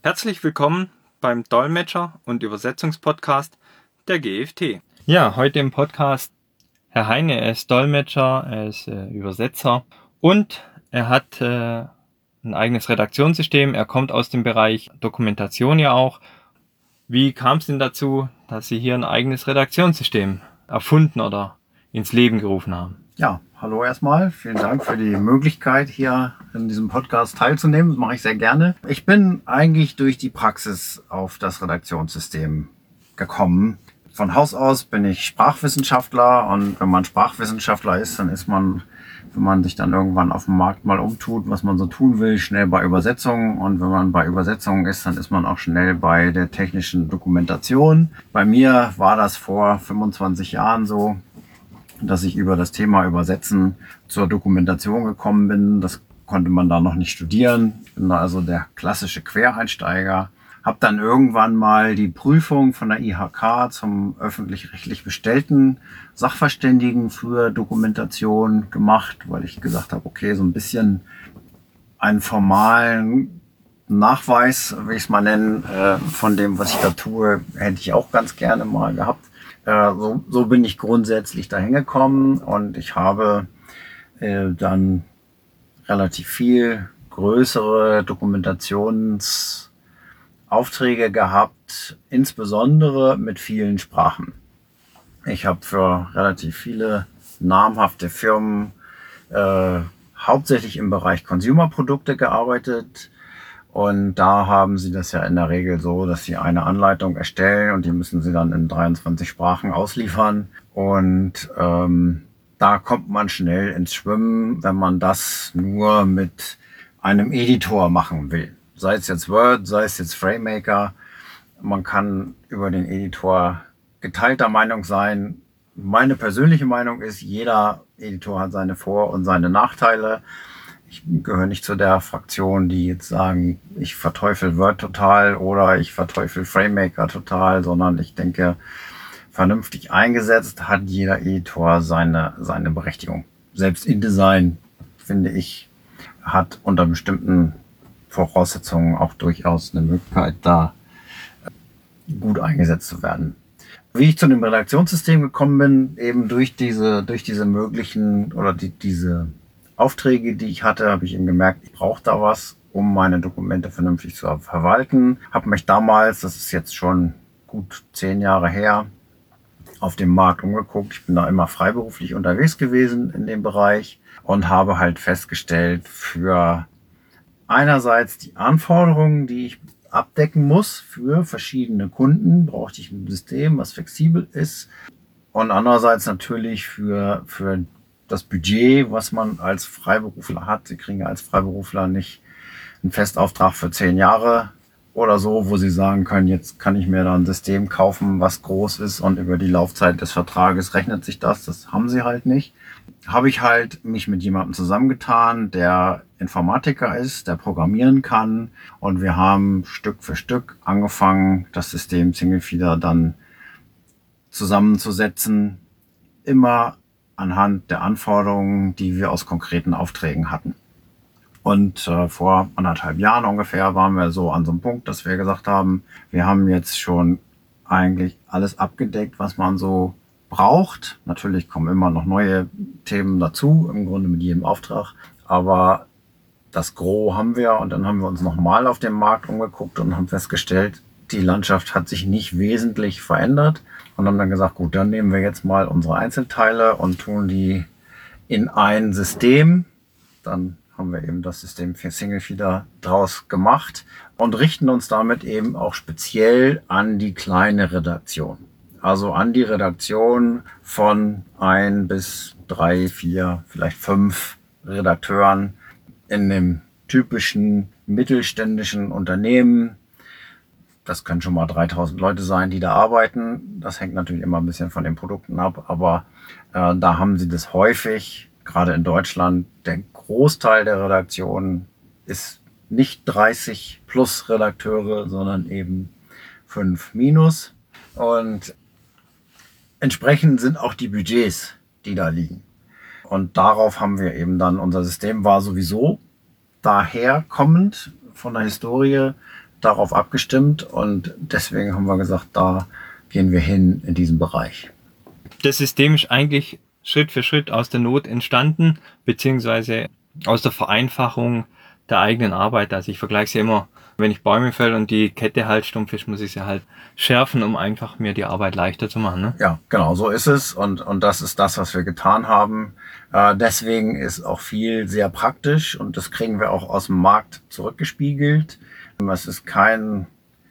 Herzlich willkommen beim Dolmetscher- und Übersetzungspodcast der GFT. Ja, heute im Podcast Herr Heine, er ist Dolmetscher, er ist Übersetzer und er hat ein eigenes Redaktionssystem. Er kommt aus dem Bereich Dokumentation ja auch. Wie kam es denn dazu, dass Sie hier ein eigenes Redaktionssystem erfunden oder ins Leben gerufen haben? Ja, hallo erstmal. Vielen Dank für die Möglichkeit, hier in diesem Podcast teilzunehmen. Das mache ich sehr gerne. Ich bin eigentlich durch die Praxis auf das Redaktionssystem gekommen. Von Haus aus bin ich Sprachwissenschaftler und wenn man Sprachwissenschaftler ist, dann ist man, wenn man sich dann irgendwann auf dem Markt mal umtut, was man so tun will, schnell bei Übersetzungen. Und wenn man bei Übersetzungen ist, dann ist man auch schnell bei der technischen Dokumentation. Bei mir war das vor 25 Jahren so, dass ich über das Thema Übersetzen zur Dokumentation gekommen bin. Das konnte man da noch nicht studieren. Ich bin da also der klassische Quereinsteiger. Habe dann irgendwann mal die Prüfung von der IHK zum öffentlich-rechtlich bestellten Sachverständigen für Dokumentation gemacht, weil ich gesagt habe, okay, so ein bisschen einen formalen Nachweis, will ich es mal nennen, von dem, was ich da tue, hätte ich auch ganz gerne mal gehabt. So bin ich grundsätzlich dahin gekommen und ich habe dann relativ viel größere Dokumentationsaufträge gehabt, insbesondere mit vielen Sprachen. Ich habe für relativ viele namhafte Firmen hauptsächlich im Bereich Consumer-Produkte gearbeitet. Und da haben sie das ja in der Regel so, dass sie eine Anleitung erstellen und die müssen sie dann in 23 Sprachen ausliefern. Und da kommt man schnell ins Schwimmen, wenn man das nur mit einem Editor machen will. Sei es jetzt Word, sei es jetzt FrameMaker. Man kann über den Editor geteilter Meinung sein. Meine persönliche Meinung ist, jeder Editor hat seine Vor- und seine Nachteile. Ich gehöre nicht zu der Fraktion, die jetzt sagen, ich verteufel Word total oder ich verteufel FrameMaker total, sondern ich denke, vernünftig eingesetzt hat jeder Editor seine Berechtigung. Selbst InDesign, finde ich, hat unter bestimmten Voraussetzungen auch durchaus eine Möglichkeit, da gut eingesetzt zu werden. Wie ich zu dem Redaktionssystem gekommen bin, eben durch diese möglichen oder diese Aufträge, die ich hatte, habe ich eben gemerkt, ich brauche da was, um meine Dokumente vernünftig zu verwalten. Habe mich damals, das ist jetzt schon gut 10 Jahre her, auf dem Markt umgeguckt. Ich bin da immer freiberuflich unterwegs gewesen in dem Bereich und habe halt festgestellt, für einerseits die Anforderungen, die ich abdecken muss für verschiedene Kunden, brauchte ich ein System, was flexibel ist und andererseits natürlich für das Budget, was man als Freiberufler hat. Sie kriegen ja als Freiberufler nicht einen Festauftrag für 10 Jahre oder so, wo Sie sagen können, jetzt kann ich mir da ein System kaufen, was groß ist und über die Laufzeit des Vertrages rechnet sich das. Das haben Sie halt nicht. Habe ich halt mich mit jemandem zusammengetan, der Informatiker ist, der programmieren kann und wir haben Stück für Stück angefangen, das System Singlefeeder dann zusammenzusetzen, immer anhand der Anforderungen, die wir aus konkreten Aufträgen hatten. Und vor 1,5 Jahren ungefähr waren wir so an so einem Punkt, dass wir gesagt haben, wir haben jetzt schon eigentlich alles abgedeckt, was man so braucht. Natürlich kommen immer noch neue Themen dazu, im Grunde mit jedem Auftrag. Aber das Gros haben wir und dann haben wir uns nochmal auf dem Markt umgeguckt und haben festgestellt, die Landschaft hat sich nicht wesentlich verändert und haben dann gesagt, gut, dann nehmen wir jetzt mal unsere Einzelteile und tun die in ein System. Dann haben wir eben das System für Singlefeeder draus gemacht und richten uns damit eben auch speziell an die kleine Redaktion. Also an die Redaktion von 1 bis 3, 4, vielleicht 5 Redakteuren in dem typischen mittelständischen Unternehmen. Das können schon mal 3000 Leute sein, die da arbeiten. Das hängt natürlich immer ein bisschen von den Produkten ab, aber da haben sie das häufig, gerade in Deutschland. Der Großteil der Redaktionen ist nicht 30 plus Redakteure, sondern eben 5 minus. Und entsprechend sind auch die Budgets, die da liegen. Und darauf haben wir eben dann, unser System war sowieso daherkommend von der Historie, darauf abgestimmt und deswegen haben wir gesagt, da gehen wir hin in diesen Bereich. Das System ist eigentlich Schritt für Schritt aus der Not entstanden, beziehungsweise aus der Vereinfachung der eigenen Arbeit. Also ich vergleiche es ja immer, wenn ich Bäume fälle und die Kette halt stumpf ist, muss ich sie halt schärfen, um einfach mir die Arbeit leichter zu machen. Ne? Ja, genau, so ist es und das ist das, was wir getan haben. Deswegen ist auch viel sehr praktisch und das kriegen wir auch aus dem Markt zurückgespiegelt. Es ist kein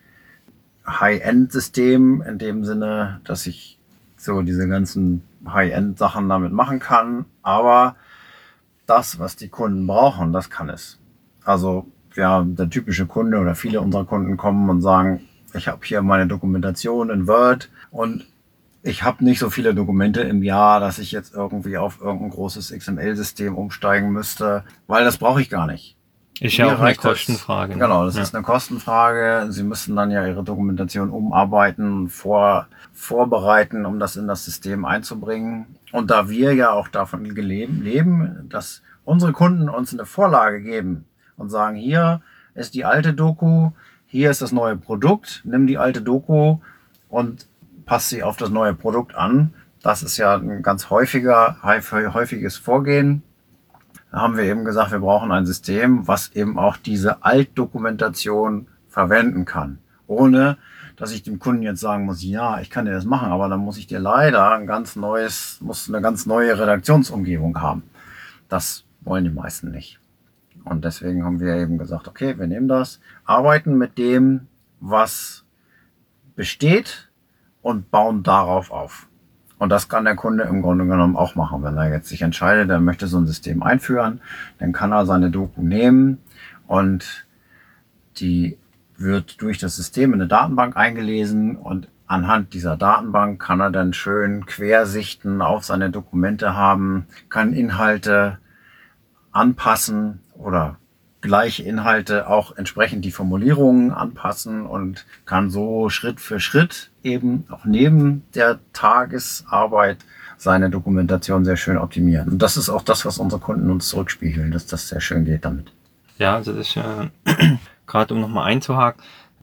High-End-System in dem Sinne, dass ich so diese ganzen High-End-Sachen damit machen kann, aber das, was die Kunden brauchen, das kann es. Also ja, der typische Kunde oder viele unserer Kunden kommen und sagen, ich habe hier meine Dokumentation in Word und ich habe nicht so viele Dokumente im Jahr, dass ich jetzt irgendwie auf irgendein großes XML-System umsteigen müsste, weil das brauche ich gar nicht. Ist ja auch eine Kostenfrage. Ne? Genau, das ist eine Kostenfrage. Sie müssen dann ja Ihre Dokumentation umarbeiten, vorbereiten, um das in das System einzubringen. Und da wir ja auch davon leben, dass unsere Kunden uns eine Vorlage geben und sagen, hier ist die alte Doku, hier ist das neue Produkt, nimm die alte Doku und passt sie auf das neue Produkt an. Das ist ja ein ganz häufiges Vorgehen. Da haben wir eben gesagt, wir brauchen ein System, was eben auch diese Altdokumentation verwenden kann. Ohne, dass ich dem Kunden jetzt sagen muss, ja, ich kann dir das machen, aber dann muss ich dir leider eine ganz neue Redaktionsumgebung haben. Das wollen die meisten nicht. Und deswegen haben wir eben gesagt, okay, wir nehmen das, arbeiten mit dem, was besteht und bauen darauf auf. Und das kann der Kunde im Grunde genommen auch machen. Wenn er jetzt sich entscheidet, er möchte so ein System einführen, dann kann er seine Doku nehmen und die wird durch das System in eine Datenbank eingelesen und anhand dieser Datenbank kann er dann schön Quersichten auf seine Dokumente haben, kann Inhalte anpassen oder gleiche Inhalte auch entsprechend die Formulierungen anpassen und kann so Schritt für Schritt eben auch neben der Tagesarbeit seine Dokumentation sehr schön optimieren. Und das ist auch das, was unsere Kunden uns zurückspiegeln, dass das sehr schön geht damit. Ja, also das ist gerade um nochmal einzuhaken,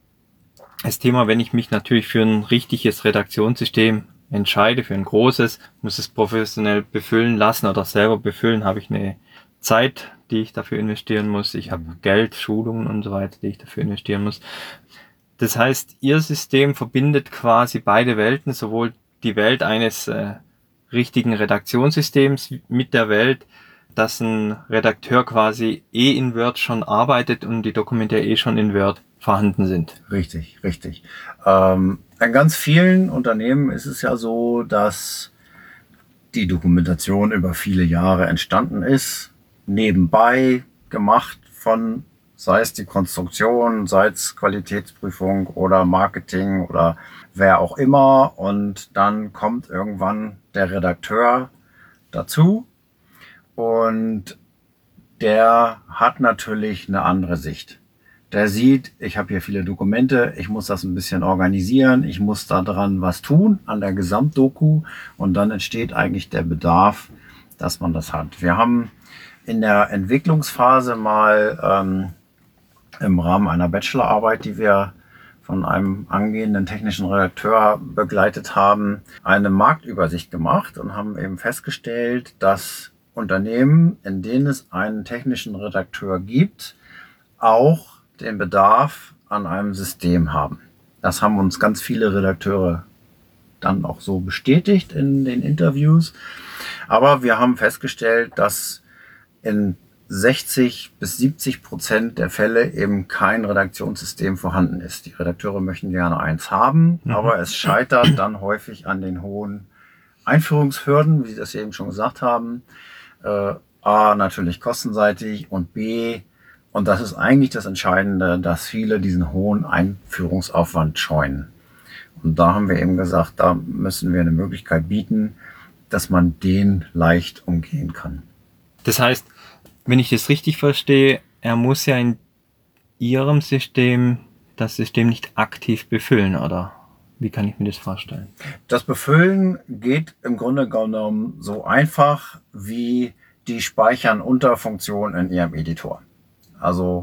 das Thema, wenn ich mich natürlich für ein richtiges Redaktionssystem entscheide, für ein großes, muss es professionell befüllen lassen oder selber befüllen, habe ich eine Zeit, die ich dafür investieren muss. Ich habe Geld, Schulungen und so weiter, die ich dafür investieren muss. Das heißt, Ihr System verbindet quasi beide Welten, sowohl die Welt eines richtigen Redaktionssystems mit der Welt, dass ein Redakteur quasi in Word schon arbeitet und die Dokumente schon in Word vorhanden sind. Richtig, richtig. In ganz vielen Unternehmen ist es ja so, dass die Dokumentation über viele Jahre entstanden ist, nebenbei gemacht von, sei es die Konstruktion, sei es Qualitätsprüfung oder Marketing oder wer auch immer. Und dann kommt irgendwann der Redakteur dazu und der hat natürlich eine andere Sicht. Der sieht, ich habe hier viele Dokumente, ich muss das ein bisschen organisieren, ich muss da dran was tun an der Gesamtdoku und dann entsteht eigentlich der Bedarf, dass man das hat. Wir haben in der Entwicklungsphase mal im Rahmen einer Bachelorarbeit, die wir von einem angehenden technischen Redakteur begleitet haben, eine Marktübersicht gemacht und haben eben festgestellt, dass Unternehmen, in denen es einen technischen Redakteur gibt, auch den Bedarf an einem System haben. Das haben uns ganz viele Redakteure dann auch so bestätigt in den Interviews. Aber wir haben festgestellt, dass in 60-70% der Fälle eben kein Redaktionssystem vorhanden ist. Die Redakteure möchten gerne eins haben, aber es scheitert dann häufig an den hohen Einführungshürden, wie Sie das eben schon gesagt haben. A, natürlich kostenseitig und B, und das ist eigentlich das Entscheidende, dass viele diesen hohen Einführungsaufwand scheuen. Und da haben wir eben gesagt, da müssen wir eine Möglichkeit bieten, dass man den leicht umgehen kann. Das heißt, wenn ich das richtig verstehe, er muss ja in Ihrem System das System nicht aktiv befüllen, oder? Wie kann ich mir das vorstellen? Das Befüllen geht im Grunde genommen so einfach wie die Speichern-Unterfunktion in Ihrem Editor. Also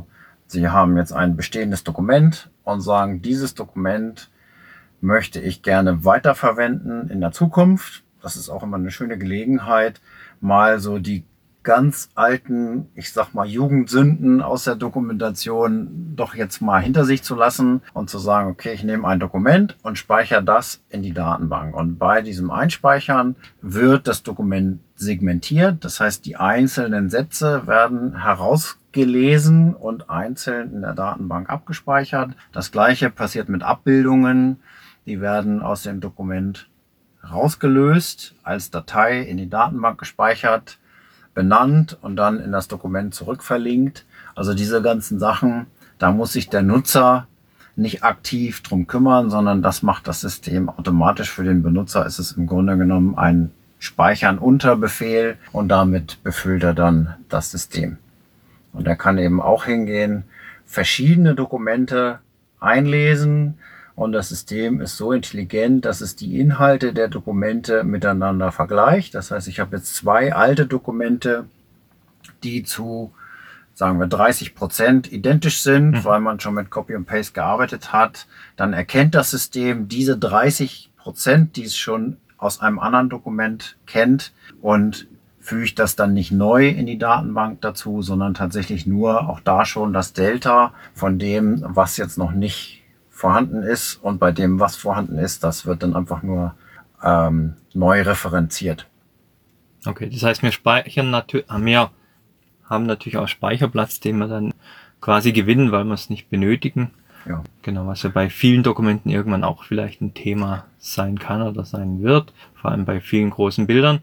Sie haben jetzt ein bestehendes Dokument und sagen, dieses Dokument möchte ich gerne weiterverwenden in der Zukunft. Das ist auch immer eine schöne Gelegenheit, mal so die ganz alten, ich sag mal, Jugendsünden aus der Dokumentation doch jetzt mal hinter sich zu lassen und zu sagen, okay, ich nehme ein Dokument und speichere das in die Datenbank. Und bei diesem Einspeichern wird das Dokument segmentiert. Das heißt, die einzelnen Sätze werden herausgelesen und einzeln in der Datenbank abgespeichert. Das gleiche passiert mit Abbildungen. Die werden aus dem Dokument rausgelöst, als Datei in die Datenbank gespeichert, benannt und dann in das Dokument zurückverlinkt. Also diese ganzen Sachen, da muss sich der Nutzer nicht aktiv drum kümmern, sondern das macht das System automatisch für den Benutzer. Es ist im Grunde genommen ein Speichern unter Befehl und damit befüllt er dann das System. Und er kann eben auch hingehen, verschiedene Dokumente einlesen. Und das System ist so intelligent, dass es die Inhalte der Dokumente miteinander vergleicht. Das heißt, ich habe jetzt 2 alte Dokumente, die zu, sagen wir, 30% identisch sind, weil man schon mit Copy und Paste gearbeitet hat. Dann erkennt das System diese 30%, die es schon aus einem anderen Dokument kennt, und fügt das dann nicht neu in die Datenbank dazu, sondern tatsächlich nur auch da schon das Delta von dem, was jetzt noch nicht vorhanden ist, und bei dem, was vorhanden ist, das wird dann einfach nur neu referenziert. Okay, das heißt, wir speichern haben natürlich auch Speicherplatz, den wir dann quasi gewinnen, weil wir es nicht benötigen. Ja. Genau, was ja bei vielen Dokumenten irgendwann auch vielleicht ein Thema sein kann oder sein wird, vor allem bei vielen großen Bildern.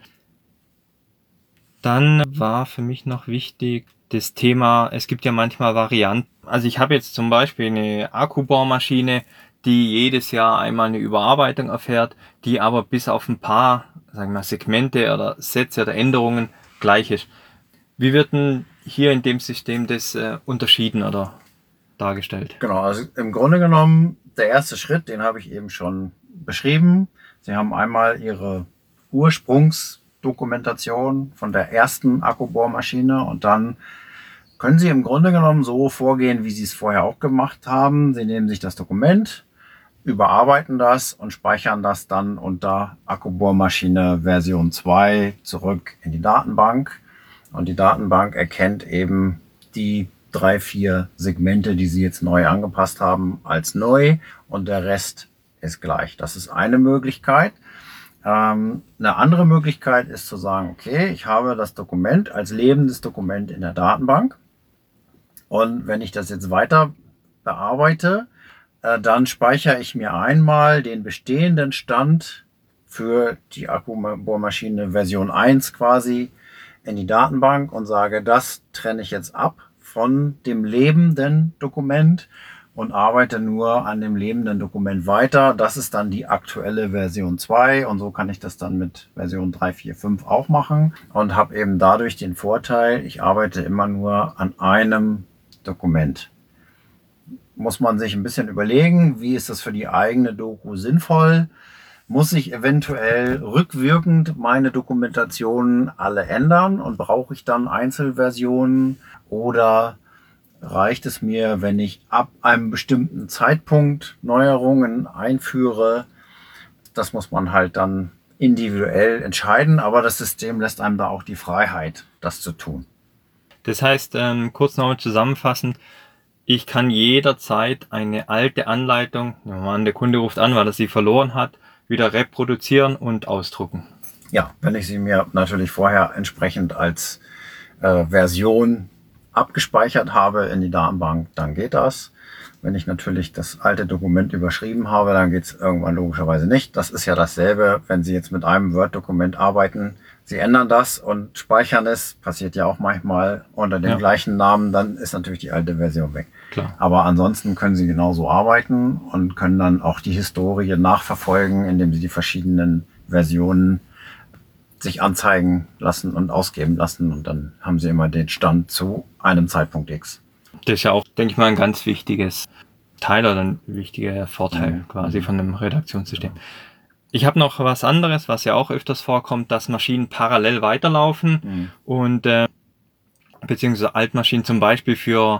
Dann war für mich noch wichtig das Thema, es gibt ja manchmal Varianten. Also ich habe jetzt zum Beispiel eine Akkubohrmaschine, die jedes Jahr einmal eine Überarbeitung erfährt, die aber bis auf ein paar, sagen wir mal, Segmente oder Sätze oder Änderungen gleich ist. Wie wird denn hier in dem System das unterschieden oder dargestellt? Genau, also im Grunde genommen, der erste Schritt, den habe ich eben schon beschrieben. Sie haben einmal Ihre Ursprungsdokumentation von der ersten Akkubohrmaschine und dann können Sie im Grunde genommen so vorgehen, wie Sie es vorher auch gemacht haben. Sie nehmen sich das Dokument, überarbeiten das und speichern das dann unter Akkubohrmaschine Version 2 zurück in die Datenbank. Und die Datenbank erkennt eben die 3, 4 Segmente, die Sie jetzt neu angepasst haben, als neu, und der Rest ist gleich. Das ist eine Möglichkeit. Eine andere Möglichkeit ist zu sagen, okay, ich habe das Dokument als lebendes Dokument in der Datenbank. Und wenn ich das jetzt weiter bearbeite, dann speichere ich mir einmal den bestehenden Stand für die Akkubohrmaschine Version 1 quasi in die Datenbank und sage, das trenne ich jetzt ab von dem lebenden Dokument und arbeite nur an dem lebenden Dokument weiter. Das ist dann die aktuelle Version 2 und so kann ich das dann mit Version 3, 4, 5 auch machen und habe eben dadurch den Vorteil, ich arbeite immer nur an einem Dokument. Muss man sich ein bisschen überlegen, wie ist das für die eigene Doku sinnvoll? Muss ich eventuell rückwirkend meine Dokumentationen alle ändern und brauche ich dann Einzelversionen, oder reicht es mir, wenn ich ab einem bestimmten Zeitpunkt Neuerungen einführe? Das muss man halt dann individuell entscheiden, aber das System lässt einem da auch die Freiheit, das zu tun. Das heißt, kurz nochmal zusammenfassend, ich kann jederzeit eine alte Anleitung, der Kunde ruft an, weil er sie verloren hat, wieder reproduzieren und ausdrucken. Ja, wenn ich sie mir natürlich vorher entsprechend als Version abgespeichert habe in die Datenbank, dann geht das. Wenn ich natürlich das alte Dokument überschrieben habe, dann geht es irgendwann logischerweise nicht. Das ist ja dasselbe, wenn Sie jetzt mit einem Word-Dokument arbeiten. Sie ändern das und speichern es, passiert ja auch manchmal unter dem gleichen Namen, dann ist natürlich die alte Version weg. Klar. Aber ansonsten können Sie genauso arbeiten und können dann auch die Historie nachverfolgen, indem Sie die verschiedenen Versionen sich anzeigen lassen und ausgeben lassen, und dann haben Sie immer den Stand zu einem Zeitpunkt X. Das ist ja auch, denke ich mal, ein ganz wichtiges Teil oder ein wichtiger Vorteil quasi von einem Redaktionssystem. Ich habe noch was anderes, was ja auch öfters vorkommt, dass Maschinen parallel weiterlaufen und beziehungsweise Altmaschinen zum Beispiel für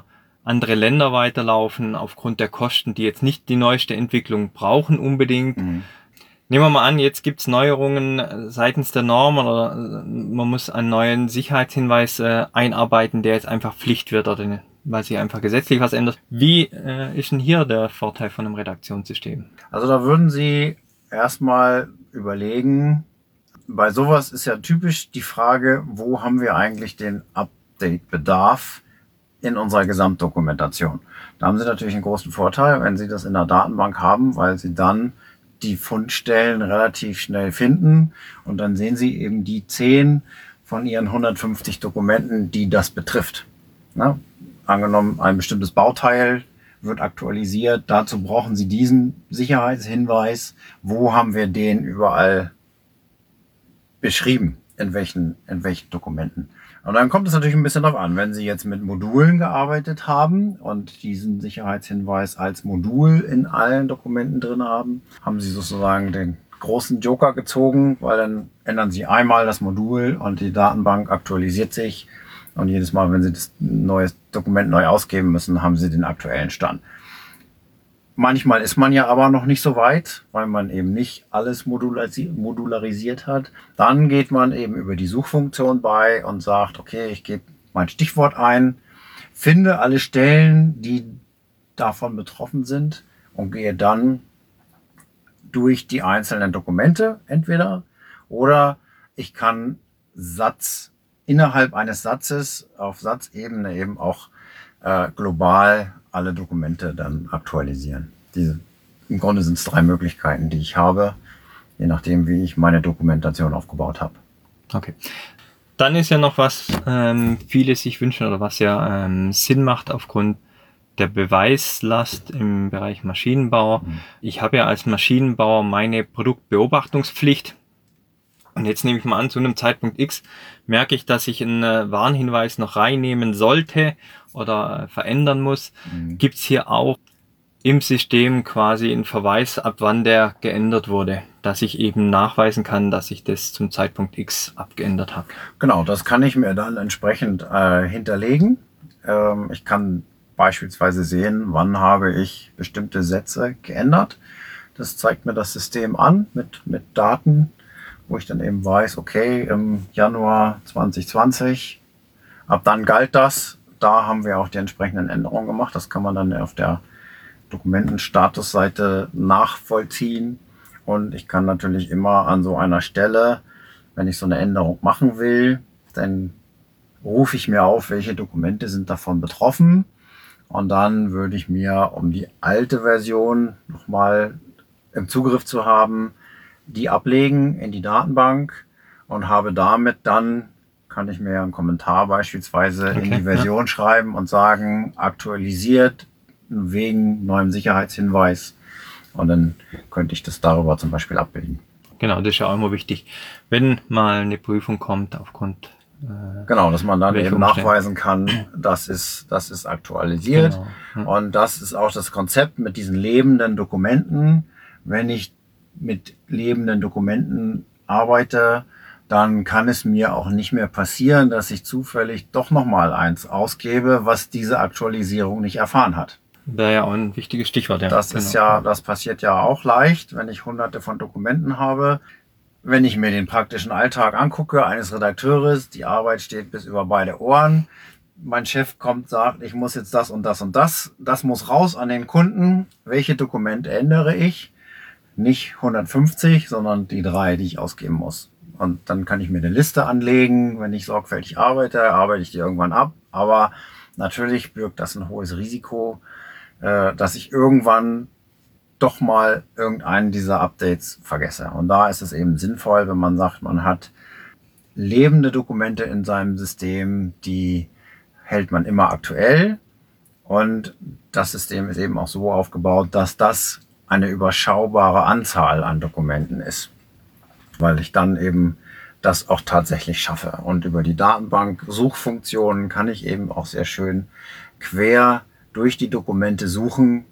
andere Länder weiterlaufen, aufgrund der Kosten, die jetzt nicht die neueste Entwicklung brauchen unbedingt. Nehmen wir mal an, jetzt gibt's Neuerungen seitens der Norm oder man muss einen neuen Sicherheitshinweis einarbeiten, der jetzt einfach Pflicht wird oder weil sich einfach gesetzlich was ändert. Wie ist denn hier der Vorteil von einem Redaktionssystem? Also da würden Sie erstmal überlegen, bei sowas ist ja typisch die Frage, wo haben wir eigentlich den Update-Bedarf in unserer Gesamtdokumentation. Da haben Sie natürlich einen großen Vorteil, wenn Sie das in der Datenbank haben, weil Sie dann die Fundstellen relativ schnell finden und dann sehen Sie eben die 10 von Ihren 150 Dokumenten, die das betrifft. Na, angenommen, ein bestimmtes Bauteil wird aktualisiert, dazu brauchen Sie diesen Sicherheitshinweis. Wo haben wir den überall beschrieben, in welchen Dokumenten? Und dann kommt es natürlich ein bisschen darauf an, wenn Sie jetzt mit Modulen gearbeitet haben und diesen Sicherheitshinweis als Modul in allen Dokumenten drin haben, haben Sie sozusagen den großen Joker gezogen, weil dann ändern Sie einmal das Modul und die Datenbank aktualisiert sich. Und jedes Mal, wenn Sie das neue Dokument neu ausgeben müssen, haben Sie den aktuellen Stand. Manchmal ist man ja aber noch nicht so weit, weil man eben nicht alles modularisiert hat. Dann geht man eben über die Suchfunktion bei und sagt, okay, ich gebe mein Stichwort ein, finde alle Stellen, die davon betroffen sind und gehe dann durch die einzelnen Dokumente entweder oder ich kann innerhalb eines Satzes auf Satzebene eben auch global alle Dokumente dann aktualisieren. Im Grunde sind es 3 Möglichkeiten, die ich habe, je nachdem, wie ich meine Dokumentation aufgebaut habe. Okay. Dann ist ja noch was viele sich wünschen oder was ja Sinn macht aufgrund der Beweislast im Bereich Maschinenbau. Ich habe ja als Maschinenbauer meine Produktbeobachtungspflicht. Und jetzt nehme ich mal an, zu einem Zeitpunkt X merke ich, dass ich einen Warnhinweis noch reinnehmen sollte oder verändern muss. Gibt es hier auch im System quasi einen Verweis, ab wann der geändert wurde, dass ich eben nachweisen kann, dass ich das zum Zeitpunkt X abgeändert habe? Genau, das kann ich mir dann entsprechend hinterlegen. Ich kann beispielsweise sehen, wann habe ich bestimmte Sätze geändert. Das zeigt mir das System an mit Daten, wo ich dann eben weiß, okay, im Januar 2020, ab dann galt das. Da haben wir auch die entsprechenden Änderungen gemacht. Das kann man dann auf der Dokumentenstatusseite nachvollziehen. Und ich kann natürlich immer an so einer Stelle, wenn ich so eine Änderung machen will, dann rufe ich mir auf, welche Dokumente sind davon betroffen. Und dann würde ich mir, um die alte Version nochmal im Zugriff zu haben, die ablegen in die Datenbank und habe damit dann, kann ich mir einen Kommentar beispielsweise in die Version schreiben und sagen, aktualisiert wegen neuem Sicherheitshinweis. Und dann könnte ich das darüber zum Beispiel abbilden. Genau, das ist ja auch immer wichtig, wenn mal eine Prüfung kommt aufgrund genau, dass man dann eben nachweisen kann, das ist aktualisiert. Genau. Und das ist auch das Konzept mit diesen lebenden Dokumenten. Wenn ich mit lebenden Dokumenten arbeite, dann kann es mir auch nicht mehr passieren, dass ich zufällig doch nochmal eins ausgebe, was diese Aktualisierung nicht erfahren hat. Wäre ja auch ein wichtiges Stichwort. Ja. Das passiert ja auch leicht, wenn ich hunderte von Dokumenten habe. Wenn ich mir den praktischen Alltag angucke eines Redakteurs, die Arbeit steht bis über beide Ohren. Mein Chef kommt, sagt, ich muss jetzt das und das und das. Das muss raus an den Kunden. Welche Dokumente ändere ich? Nicht 150, sondern die 3, die ich ausgeben muss. Und dann kann ich mir eine Liste anlegen. Wenn ich sorgfältig arbeite ich die irgendwann ab. Aber natürlich birgt das ein hohes Risiko, dass ich irgendwann doch mal irgendeinen dieser Updates vergesse. Und da ist es eben sinnvoll, wenn man sagt, man hat lebende Dokumente in seinem System, die hält man immer aktuell. Und das System ist eben auch so aufgebaut, dass das eine überschaubare Anzahl an Dokumenten ist, weil ich dann eben das auch tatsächlich schaffe. Und über die Datenbank-Suchfunktionen kann ich eben auch sehr schön quer durch die Dokumente suchen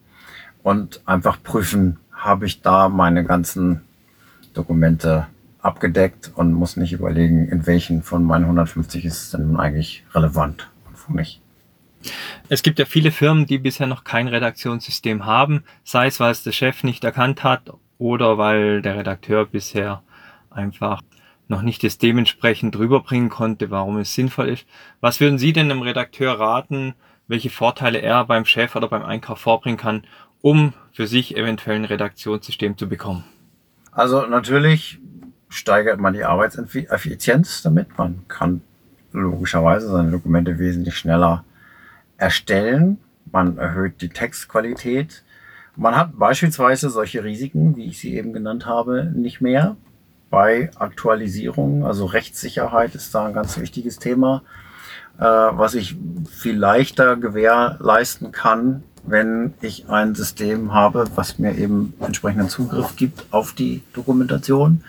und einfach prüfen, habe ich da meine ganzen Dokumente abgedeckt und muss nicht überlegen, in welchen von meinen 150 ist es denn nun eigentlich relevant und wo nicht. Es gibt ja viele Firmen, die bisher noch kein Redaktionssystem haben, sei es, weil es der Chef nicht erkannt hat oder weil der Redakteur bisher einfach noch nicht das dementsprechend rüberbringen konnte, warum es sinnvoll ist. Was würden Sie denn einem Redakteur raten, welche Vorteile er beim Chef oder beim Einkauf vorbringen kann, um für sich eventuell ein Redaktionssystem zu bekommen? Also natürlich steigert man die Arbeitseffizienz damit. Man kann logischerweise seine Dokumente wesentlich schneller erstellen. Man erhöht die Textqualität. Man hat beispielsweise solche Risiken, wie ich sie eben genannt habe, nicht mehr bei Aktualisierungen. Also Rechtssicherheit ist da ein ganz wichtiges Thema, was ich viel leichter gewährleisten kann, wenn ich ein System habe, was mir eben entsprechenden Zugriff gibt auf die Dokumentation.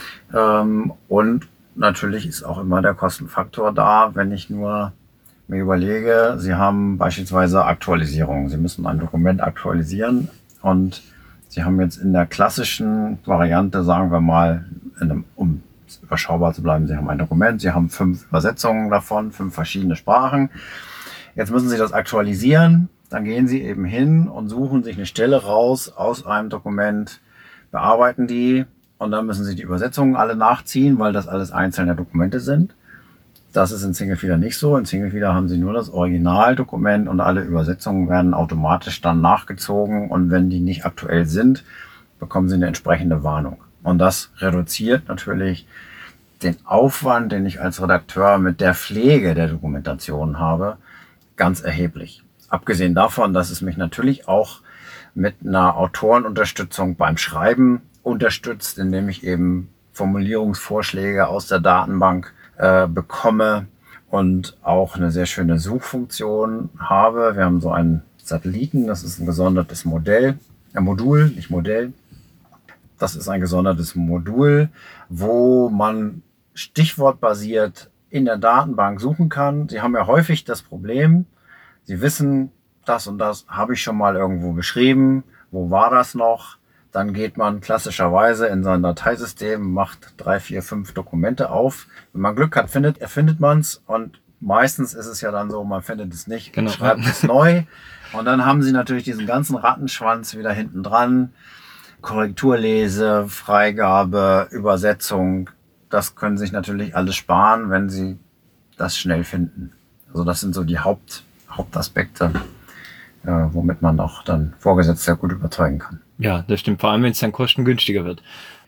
Und natürlich ist auch immer der Kostenfaktor da, wenn ich nur mir überlege, Sie haben beispielsweise Aktualisierung. Sie müssen ein Dokument aktualisieren und Sie haben jetzt in der klassischen Variante, sagen wir mal, um überschaubar zu bleiben, Sie haben ein Dokument, Sie haben 5 Übersetzungen davon, 5 verschiedene Sprachen. Jetzt müssen Sie das aktualisieren. Dann gehen Sie eben hin und suchen sich eine Stelle raus aus einem Dokument, bearbeiten die und dann müssen Sie die Übersetzungen alle nachziehen, weil das alles einzelne Dokumente sind. Das ist in Singlefeeder nicht so. In Singlefeeder haben Sie nur das Originaldokument und alle Übersetzungen werden automatisch dann nachgezogen und wenn die nicht aktuell sind, bekommen Sie eine entsprechende Warnung. Und das reduziert natürlich den Aufwand, den ich als Redakteur mit der Pflege der Dokumentation habe, ganz erheblich. Abgesehen davon, dass es mich natürlich auch mit einer Autorenunterstützung beim Schreiben unterstützt, indem ich eben Formulierungsvorschläge aus der Datenbank bekomme und auch eine sehr schöne Suchfunktion habe. Wir haben so einen Satelliten, das ist ein gesondertes Modul, nicht Modell. Das ist ein gesondertes Modul, wo man stichwortbasiert in der Datenbank suchen kann. Sie haben ja häufig das Problem, Sie wissen, das und das habe ich schon mal irgendwo geschrieben. Wo war das noch? Dann geht man klassischerweise in sein Dateisystem, macht 3, 4, 5 Dokumente auf. Wenn man Glück hat, findet man es. Und meistens ist es ja dann so, man findet es nicht, genau. Schreibt es neu. Und dann haben Sie natürlich diesen ganzen Rattenschwanz wieder hinten dran. Korrekturlese, Freigabe, Übersetzung. Das können sich natürlich alles sparen, wenn Sie das schnell finden. Also das sind so die Hauptaspekte, womit man auch dann Vorgesetzte gut überzeugen kann. Ja, das stimmt, vor allem wenn es dann kostengünstiger wird.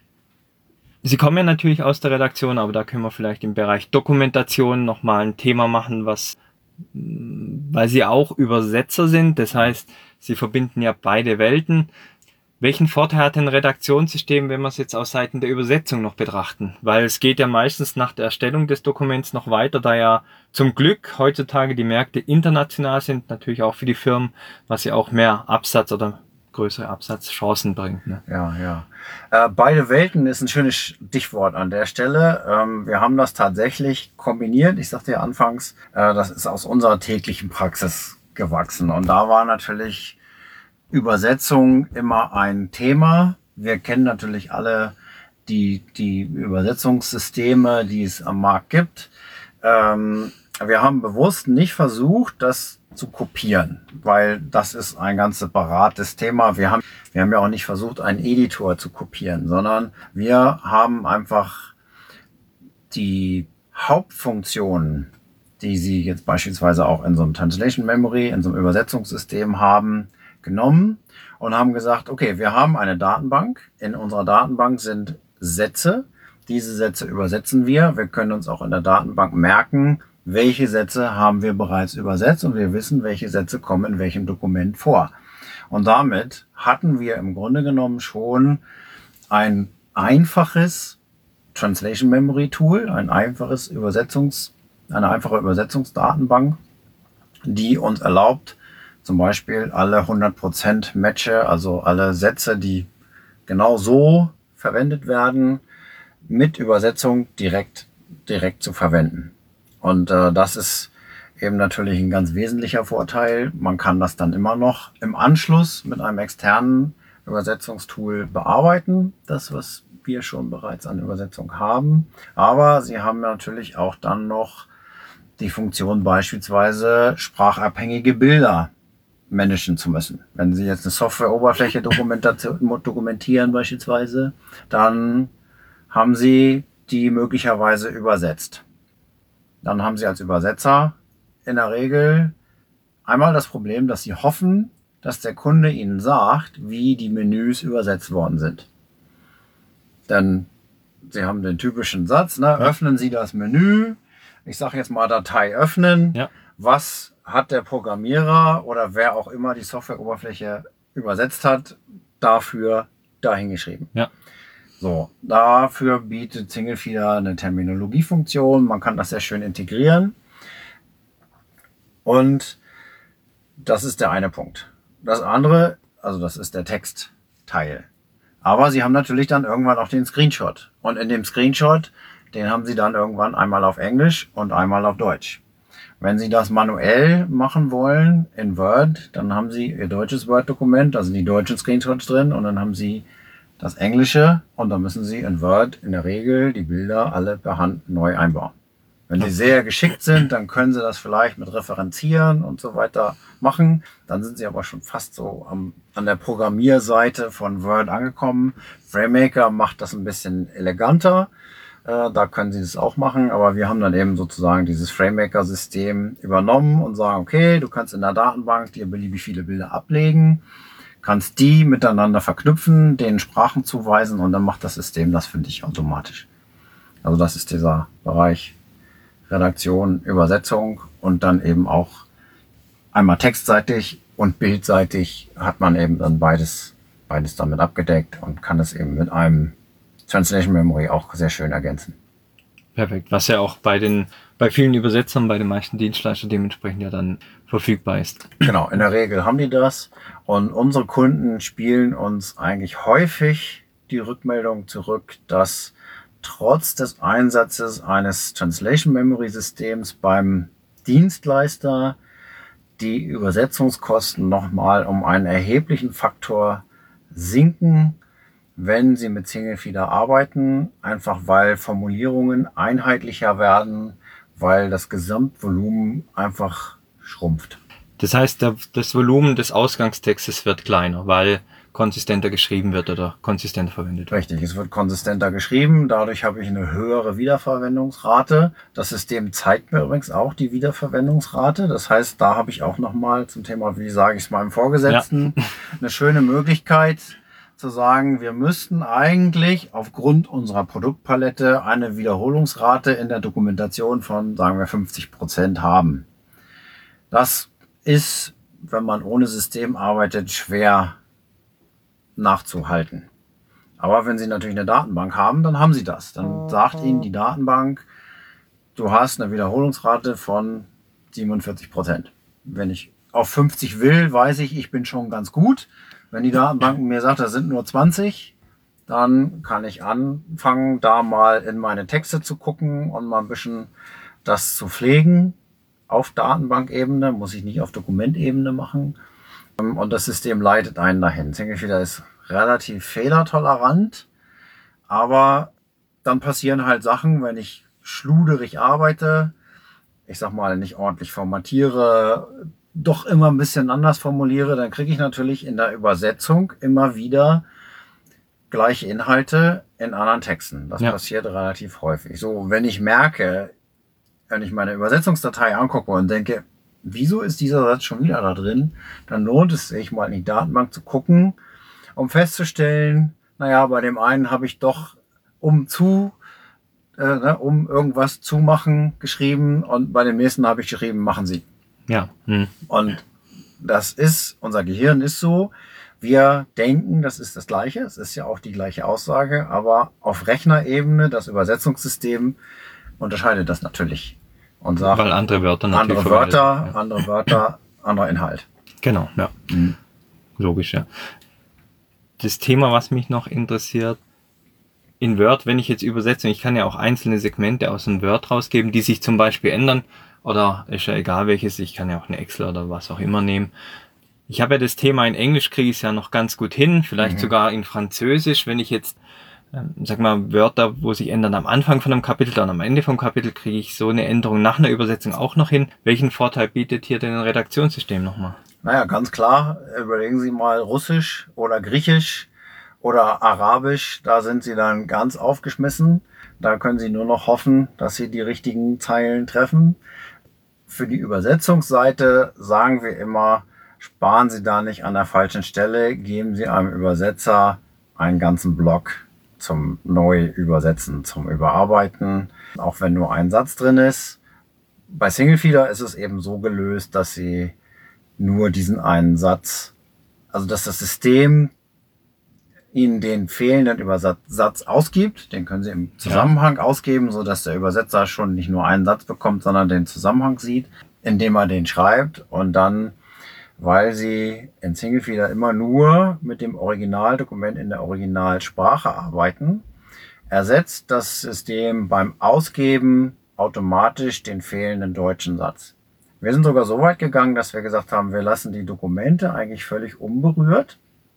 Sie kommen ja natürlich aus der Redaktion, aber da können wir vielleicht im Bereich Dokumentation nochmal ein Thema machen, weil Sie auch Übersetzer sind, das heißt, Sie verbinden ja beide Welten. Welchen Vorteil hat ein Redaktionssystem, wenn wir es jetzt aus Seiten der Übersetzung noch betrachten? Weil es geht ja meistens nach der Erstellung des Dokuments noch weiter, da ja zum Glück heutzutage die Märkte international sind, natürlich auch für die Firmen, was ja auch mehr Absatz oder größere Absatzchancen bringt. Ne? Ja. Beide Welten ist ein schönes Stichwort an der Stelle. Wir haben das tatsächlich kombiniert. Ich sagte ja anfangs, das ist aus unserer täglichen Praxis gewachsen. Und da war natürlich Übersetzung immer ein Thema. Wir kennen natürlich alle die Übersetzungssysteme, die es am Markt gibt. Wir haben bewusst nicht versucht, das zu kopieren, weil das ist ein ganz separates Thema. Wir haben ja auch nicht versucht, einen Editor zu kopieren, sondern wir haben einfach die Hauptfunktionen, die Sie jetzt beispielsweise auch in so einem Translation Memory, in so einem Übersetzungssystem haben, genommen und haben gesagt, okay, wir haben eine Datenbank. In unserer Datenbank sind Sätze. Diese Sätze übersetzen wir. Wir können uns auch in der Datenbank merken, welche Sätze haben wir bereits übersetzt und wir wissen, welche Sätze kommen in welchem Dokument vor. Und damit hatten wir im Grunde genommen schon ein einfaches Translation Memory Tool, eine einfache Übersetzungsdatenbank, die uns erlaubt, zum Beispiel alle 100% Matche, also alle Sätze, die genau so verwendet werden, mit Übersetzung direkt zu verwenden. Und das ist eben natürlich ein ganz wesentlicher Vorteil. Man kann das dann immer noch im Anschluss mit einem externen Übersetzungstool bearbeiten, das, was wir schon bereits an Übersetzung haben. Aber Sie haben natürlich auch dann noch die Funktion beispielsweise sprachabhängige Bilder managen zu müssen. Wenn Sie jetzt eine Softwareoberfläche dokumentieren beispielsweise, dann haben Sie die möglicherweise übersetzt. Dann haben Sie als Übersetzer in der Regel einmal das Problem, dass Sie hoffen, dass der Kunde Ihnen sagt, wie die Menüs übersetzt worden sind. Denn Sie haben den typischen Satz, ne? Öffnen Sie das Menü, ich sage jetzt mal Datei öffnen, was hat der Programmierer oder wer auch immer die Softwareoberfläche übersetzt hat, dafür dahingeschrieben. Ja. So, dafür bietet Singlefeeder eine Terminologiefunktion. Man kann das sehr schön integrieren. Und das ist der eine Punkt. Das andere, also das ist der Textteil. Aber Sie haben natürlich dann irgendwann auch den Screenshot. Und in dem Screenshot, den haben Sie dann irgendwann einmal auf Englisch und einmal auf Deutsch. Wenn Sie das manuell machen wollen in Word, dann haben Sie Ihr deutsches Word-Dokument, da sind die deutschen Screenshots drin und dann haben Sie das Englische und dann müssen Sie in Word in der Regel die Bilder alle per Hand neu einbauen. Wenn Sie sehr geschickt sind, dann können Sie das vielleicht mit Referenzieren und so weiter machen. Dann sind Sie aber schon fast so an der Programmierseite von Word angekommen. FrameMaker macht das ein bisschen eleganter. Da können Sie das auch machen, aber wir haben dann eben sozusagen dieses FrameMaker-System übernommen und sagen, okay, du kannst in der Datenbank dir beliebig viele Bilder ablegen, kannst die miteinander verknüpfen, denen Sprachen zuweisen und dann macht das System das für dich automatisch. Also das ist dieser Bereich Redaktion, Übersetzung und dann eben auch einmal textseitig und bildseitig hat man eben dann beides damit abgedeckt und kann es eben mit einem Translation Memory auch sehr schön ergänzen. Perfekt, was ja auch bei vielen Übersetzern, bei den meisten Dienstleistern dementsprechend ja dann verfügbar ist. Genau, in der Regel haben die das und unsere Kunden spielen uns eigentlich häufig die Rückmeldung zurück, dass trotz des Einsatzes eines Translation Memory Systems beim Dienstleister die Übersetzungskosten nochmal um einen erheblichen Faktor sinken, wenn Sie mit Singlefeeder arbeiten, einfach weil Formulierungen einheitlicher werden, weil das Gesamtvolumen einfach schrumpft. Das heißt, das Volumen des Ausgangstextes wird kleiner, weil konsistenter geschrieben wird oder konsistenter verwendet wird. Richtig, es wird konsistenter geschrieben, dadurch habe ich eine höhere Wiederverwendungsrate. Das System zeigt mir übrigens auch die Wiederverwendungsrate. Das heißt, da habe ich auch nochmal zum Thema, wie sage ich es meinem Vorgesetzten, eine schöne Möglichkeit zu sagen, wir müssten eigentlich aufgrund unserer Produktpalette eine Wiederholungsrate in der Dokumentation von, sagen wir, 50% haben. Das ist, wenn man ohne System arbeitet, schwer nachzuhalten. Aber wenn Sie natürlich eine Datenbank haben, dann haben Sie das. Dann sagt Ihnen die Datenbank, du hast eine Wiederholungsrate von 47%. Wenn ich auf 50 will, weiß ich bin schon ganz gut. Wenn die Datenbank mir sagt, das sind nur 20, dann kann ich anfangen, da mal in meine Texte zu gucken und mal ein bisschen das zu pflegen. Auf Datenbankebene, muss ich nicht auf Dokumentebene machen. Und das System leitet einen dahin. Singlefeeder ist relativ fehlertolerant, aber dann passieren halt Sachen, wenn ich schluderig arbeite, ich sag mal nicht ordentlich formatiere, doch immer ein bisschen anders formuliere, dann kriege ich natürlich in der Übersetzung immer wieder gleiche Inhalte in anderen Texten. Das passiert relativ häufig. So, wenn ich merke, wenn ich meine Übersetzungsdatei angucke und denke, wieso ist dieser Satz schon wieder da drin, dann lohnt es sich mal in die Datenbank zu gucken, um festzustellen, naja, bei dem einen habe ich doch um irgendwas zu machen geschrieben und bei dem nächsten habe ich geschrieben, machen Sie. Ja. Und das ist, unser Gehirn ist so, wir denken, das ist das Gleiche, es ist ja auch die gleiche Aussage, aber auf Rechnerebene, das Übersetzungssystem unterscheidet das natürlich. Und sagt, weil andere Wörter natürlich andere Wörter, anderer Inhalt. Genau, ja. Logisch, ja. Das Thema, was mich noch interessiert, in Word, wenn ich jetzt übersetze, ich kann ja auch einzelne Segmente aus dem Word rausgeben, die sich zum Beispiel ändern, oder ist ja egal welches, ich kann ja auch eine Excel oder was auch immer nehmen. Ich habe ja das Thema in Englisch, kriege ich es ja noch ganz gut hin, vielleicht sogar in Französisch, wenn ich jetzt sag mal, Wörter, wo sich ändern am Anfang von einem Kapitel, dann am Ende vom Kapitel, kriege ich so eine Änderung nach einer Übersetzung auch noch hin. Welchen Vorteil bietet hier denn ein Redaktionssystem nochmal? Naja, ganz klar, überlegen Sie mal Russisch oder Griechisch oder Arabisch, da sind Sie dann ganz aufgeschmissen. Da können Sie nur noch hoffen, dass Sie die richtigen Zeilen treffen. Für die Übersetzungsseite sagen wir immer, sparen Sie da nicht an der falschen Stelle, geben Sie einem Übersetzer einen ganzen Block zum Neu-Übersetzen, zum Überarbeiten, auch wenn nur ein Satz drin ist. Bei Singlefeeder ist es eben so gelöst, dass Sie nur diesen einen Satz, also dass das System Ihnen den fehlenden Übersatz ausgibt. Den können Sie im Zusammenhang ausgeben, so dass der Übersetzer schon nicht nur einen Satz bekommt, sondern den Zusammenhang sieht, indem er den schreibt. Und dann, weil Sie in Singlefeeder immer nur mit dem Originaldokument in der Originalsprache arbeiten, ersetzt das System beim Ausgeben automatisch den fehlenden deutschen Satz. Wir sind sogar so weit gegangen, dass wir gesagt haben, wir lassen die Dokumente eigentlich völlig unberührt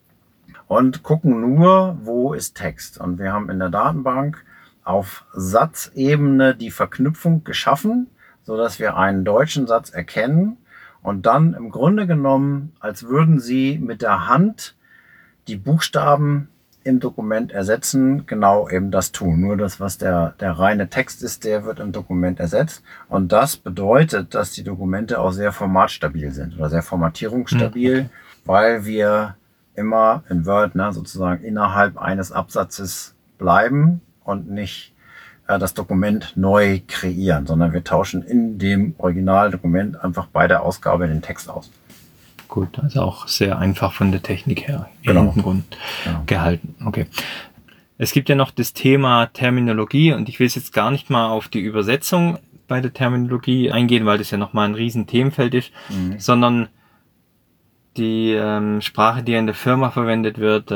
und gucken nur, wo ist Text. Und wir haben in der Datenbank auf Satzebene die Verknüpfung geschaffen, so dass wir einen deutschen Satz erkennen und dann im Grunde genommen, als würden Sie mit der Hand die Buchstaben im Dokument ersetzen, genau eben das tun. Nur das, was der reine Text ist, der wird im Dokument ersetzt. Und das bedeutet, dass die Dokumente auch sehr formatstabil sind oder sehr formatierungsstabil, weil wir immer in Word sozusagen innerhalb eines Absatzes bleiben und nicht das Dokument neu kreieren, sondern wir tauschen in dem Originaldokument einfach bei der Ausgabe den Text aus. Gut, also auch sehr einfach von der Technik her Genau. Gehalten. Okay. Es gibt ja noch das Thema Terminologie und ich will jetzt gar nicht mal auf die Übersetzung bei der Terminologie eingehen, weil das ja nochmal ein riesen Themenfeld ist, sondern die Sprache, die in der Firma verwendet wird,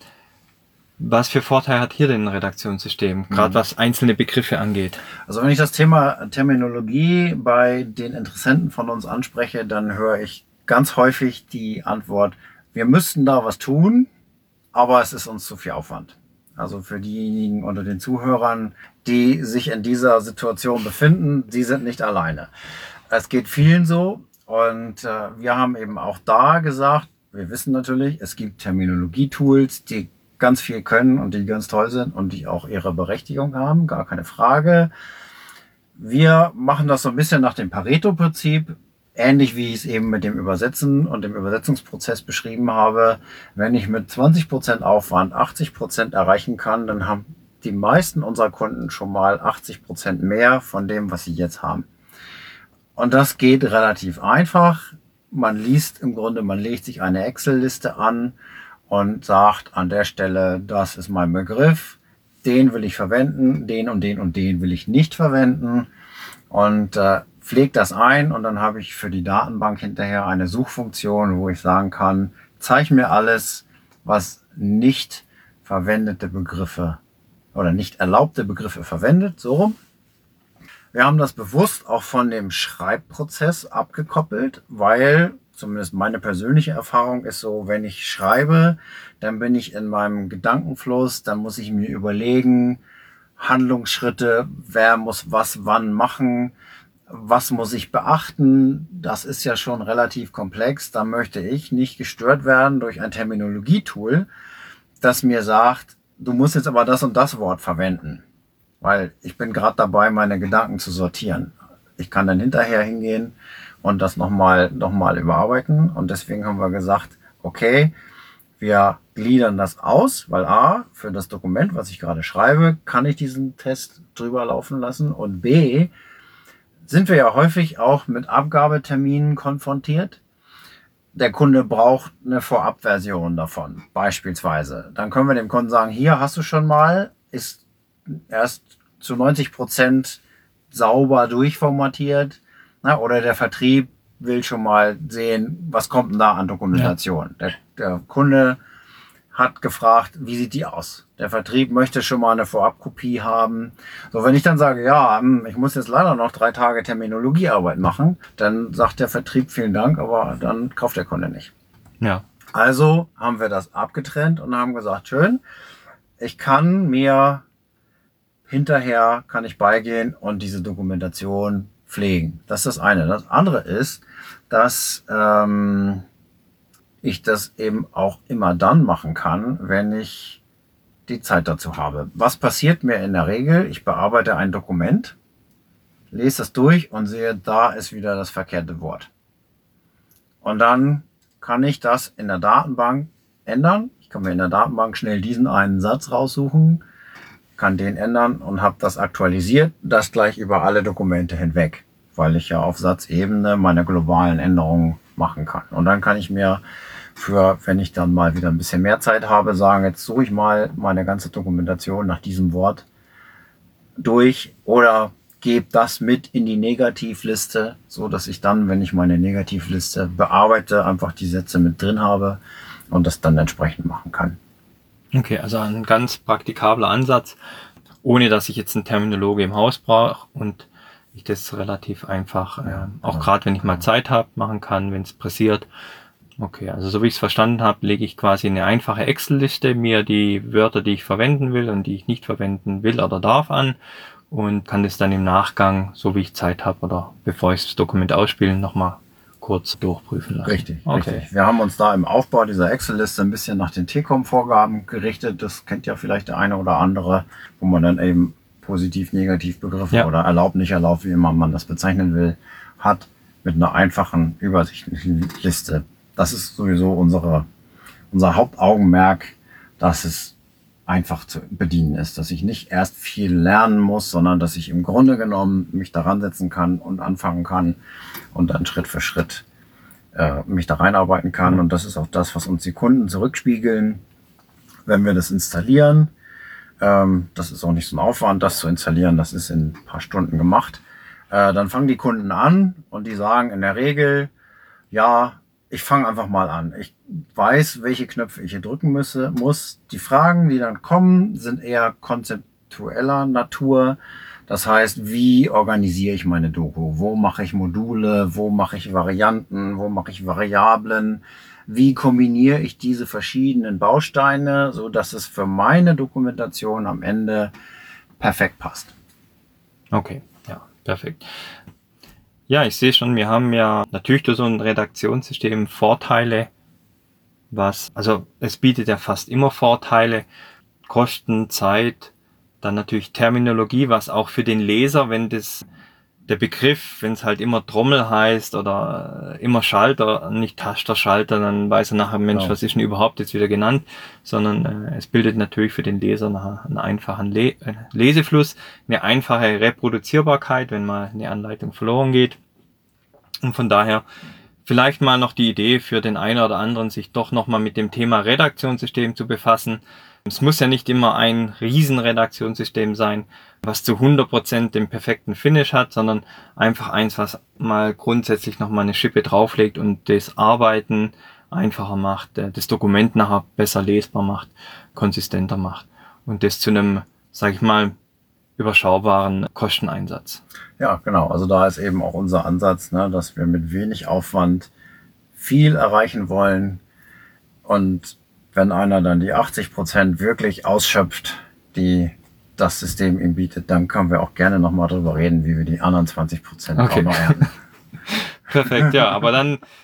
was für Vorteile hat hier denn ein Redaktionssystem, gerade was einzelne Begriffe angeht? Also wenn ich das Thema Terminologie bei den Interessenten von uns anspreche, dann höre ich ganz häufig die Antwort, wir müssten da was tun, aber es ist uns zu viel Aufwand. Also für diejenigen unter den Zuhörern, die sich in dieser Situation befinden, die sind nicht alleine. Es geht vielen so. Und wir haben eben auch da gesagt, wir wissen natürlich, es gibt Terminologie-Tools, die ganz viel können und die ganz toll sind und die auch ihre Berechtigung haben, gar keine Frage. Wir machen das so ein bisschen nach dem Pareto-Prinzip, ähnlich wie ich es eben mit dem Übersetzen und dem Übersetzungsprozess beschrieben habe. Wenn ich mit 20% Aufwand 80% erreichen kann, dann haben die meisten unserer Kunden schon mal 80% mehr von dem, was sie jetzt haben. Und das geht relativ einfach. Man liest im Grunde, man legt sich eine Excel-Liste an und sagt an der Stelle, das ist mein Begriff, den will ich verwenden, den und den und den will ich nicht verwenden und pflegt das ein und dann habe ich für die Datenbank hinterher eine Suchfunktion, wo ich sagen kann, zeig mir alles, was nicht verwendete Begriffe oder nicht erlaubte Begriffe verwendet, so rum. Wir haben das bewusst auch von dem Schreibprozess abgekoppelt, weil zumindest meine persönliche Erfahrung ist so, wenn ich schreibe, dann bin ich in meinem Gedankenfluss, dann muss ich mir überlegen, Handlungsschritte, wer muss was wann machen, was muss ich beachten, das ist ja schon relativ komplex, da möchte ich nicht gestört werden durch ein Terminologietool, das mir sagt, du musst jetzt aber das und das Wort verwenden. Weil ich bin gerade dabei, meine Gedanken zu sortieren. Ich kann dann hinterher hingehen und das nochmal überarbeiten. Und deswegen haben wir gesagt, okay, wir gliedern das aus, weil A, für das Dokument, was ich gerade schreibe, kann ich diesen Test drüber laufen lassen. Und B, sind wir ja häufig auch mit Abgabeterminen konfrontiert. Der Kunde braucht eine Vorabversion davon, beispielsweise. Dann können wir dem Kunden sagen, hier hast du schon mal, ist erst zu 90% sauber durchformatiert. Oder der Vertrieb will schon mal sehen, was kommt denn da an Dokumentation. Ja. Der Kunde hat gefragt, wie sieht die aus? Der Vertrieb möchte schon mal eine Vorabkopie haben. So, wenn ich dann sage, ja, ich muss jetzt leider noch 3 Tage Terminologiearbeit machen, dann sagt der Vertrieb vielen Dank, aber dann kauft der Kunde nicht. Ja. Also haben wir das abgetrennt und haben gesagt, schön, ich kann mir hinterher kann ich beigehen und diese Dokumentation pflegen. Das ist das eine. Das andere ist, dass ich das eben auch immer dann machen kann, wenn ich die Zeit dazu habe. Was passiert mir in der Regel? Ich bearbeite ein Dokument, lese das durch und sehe, da ist wieder das verkehrte Wort. Und dann kann ich das in der Datenbank ändern. Ich kann mir in der Datenbank schnell diesen einen Satz raussuchen, kann den ändern und habe das aktualisiert, das gleich über alle Dokumente hinweg, weil ich ja auf Satzebene meine globalen Änderungen machen kann. Und dann kann ich mir wenn ich dann mal wieder ein bisschen mehr Zeit habe, sagen, jetzt suche ich mal meine ganze Dokumentation nach diesem Wort durch oder gebe das mit in die Negativliste, so dass ich dann, wenn ich meine Negativliste bearbeite, einfach die Sätze mit drin habe und das dann entsprechend machen kann. Okay, also ein ganz praktikabler Ansatz, ohne dass ich jetzt einen Terminologe im Haus brauche und ich das relativ einfach, auch gerade wenn ich mal Zeit habe, machen kann, wenn es pressiert. Okay, also so wie ich es verstanden habe, lege ich quasi eine einfache Excel-Liste, mir die Wörter, die ich verwenden will und die ich nicht verwenden will oder darf, an und kann das dann im Nachgang, so wie ich Zeit habe oder bevor ich das Dokument ausspiele, nochmal kurz durchprüfen lassen. Richtig, okay. Richtig. Wir haben uns da im Aufbau dieser Excel-Liste ein bisschen nach den TECOM-Vorgaben gerichtet. Das kennt ja vielleicht der eine oder andere, wo man dann eben Positiv-Negativ-Begriffe oder erlaubt, nicht erlaubt, wie immer man das bezeichnen will, hat mit einer einfachen, übersichtlichen Liste. Das ist sowieso unser Hauptaugenmerk, dass es einfach zu bedienen ist, dass ich nicht erst viel lernen muss, sondern dass ich im Grunde genommen mich daran setzen kann und anfangen kann und dann Schritt für Schritt mich da reinarbeiten kann. Und das ist auch das, was uns die Kunden zurückspiegeln, wenn wir das installieren. Das ist auch nicht so ein Aufwand, das zu installieren. Das ist in ein paar Stunden gemacht. Dann fangen die Kunden an und die sagen in der Regel, ja, ich fange einfach mal an. Ich weiß, welche Knöpfe ich hier drücken muss. Die Fragen, die dann kommen, sind eher konzeptueller Natur. Das heißt, wie organisiere ich meine Doku? Wo mache ich Module? Wo mache ich Varianten? Wo mache ich Variablen? Wie kombiniere ich diese verschiedenen Bausteine, so dass es für meine Dokumentation am Ende perfekt passt? Okay, ja, perfekt. Ja, ich sehe schon, wir haben ja natürlich durch so ein Redaktionssystem Vorteile, also es bietet ja fast immer Vorteile, Kosten, Zeit, dann natürlich Terminologie, was auch für den Leser, wenn der Begriff, wenn es halt immer Trommel heißt oder immer Schalter, nicht Tasterschalter, dann weiß er nachher, Mensch, was ist denn überhaupt jetzt wieder genannt, sondern es bildet natürlich für den Leser nachher einen einfachen Lesefluss, eine einfache Reproduzierbarkeit, wenn mal eine Anleitung verloren geht. Und von daher vielleicht mal noch die Idee für den einen oder anderen, sich doch nochmal mit dem Thema Redaktionssystem zu befassen. Es muss ja nicht immer ein Riesenredaktionssystem sein, was zu 100% den perfekten Finish hat, sondern einfach eins, was mal grundsätzlich nochmal eine Schippe drauflegt und das Arbeiten einfacher macht, das Dokument nachher besser lesbar macht, konsistenter macht und das zu einem, sag ich mal, überschaubaren Kosteneinsatz. Ja, genau. Also da ist eben auch unser Ansatz, dass wir mit wenig Aufwand viel erreichen wollen. Und wenn einer dann die 80% wirklich ausschöpft, die das System ihm bietet, dann können wir auch gerne nochmal drüber reden, wie wir die anderen 20% auch noch ernten. Perfekt, ja. Aber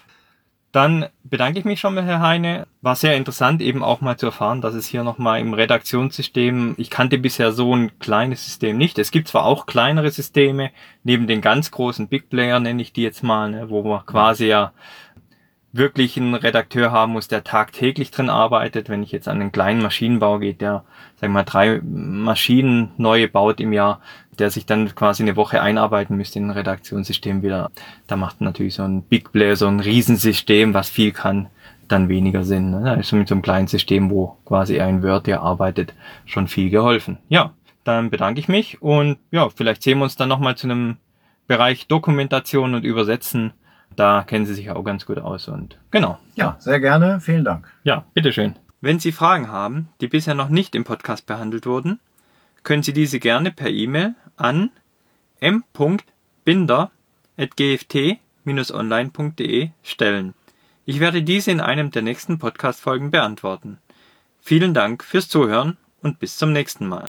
dann bedanke ich mich schon mal, Herr Heine. War sehr interessant, eben auch mal zu erfahren, dass es hier nochmal im Redaktionssystem, ich kannte bisher so ein kleines System nicht. Es gibt zwar auch kleinere Systeme, neben den ganz großen Big Player nenne ich die jetzt mal, wo man quasi ja wirklich einen Redakteur haben muss, der tagtäglich drin arbeitet. Wenn ich jetzt an einen kleinen Maschinenbau gehe, der, sagen wir mal, 3 Maschinen neue baut im Jahr, der sich dann quasi eine Woche einarbeiten müsste in ein Redaktionssystem wieder. Da macht natürlich so ein Big Player, so ein Riesensystem, was viel kann, dann weniger Sinn. Da ist so mit so einem kleinen System, wo quasi ein Word, der arbeitet, schon viel geholfen. Ja, dann bedanke ich mich und ja, vielleicht sehen wir uns dann nochmal zu einem Bereich Dokumentation und Übersetzen. Da kennen Sie sich auch ganz gut aus und genau. Ja, sehr gerne. Vielen Dank. Ja, bitteschön. Wenn Sie Fragen haben, die bisher noch nicht im Podcast behandelt wurden, können Sie diese gerne per E-Mail an m.binder@gft-online.de stellen. Ich werde diese in einem der nächsten Podcast-Folgen beantworten. Vielen Dank fürs Zuhören und bis zum nächsten Mal.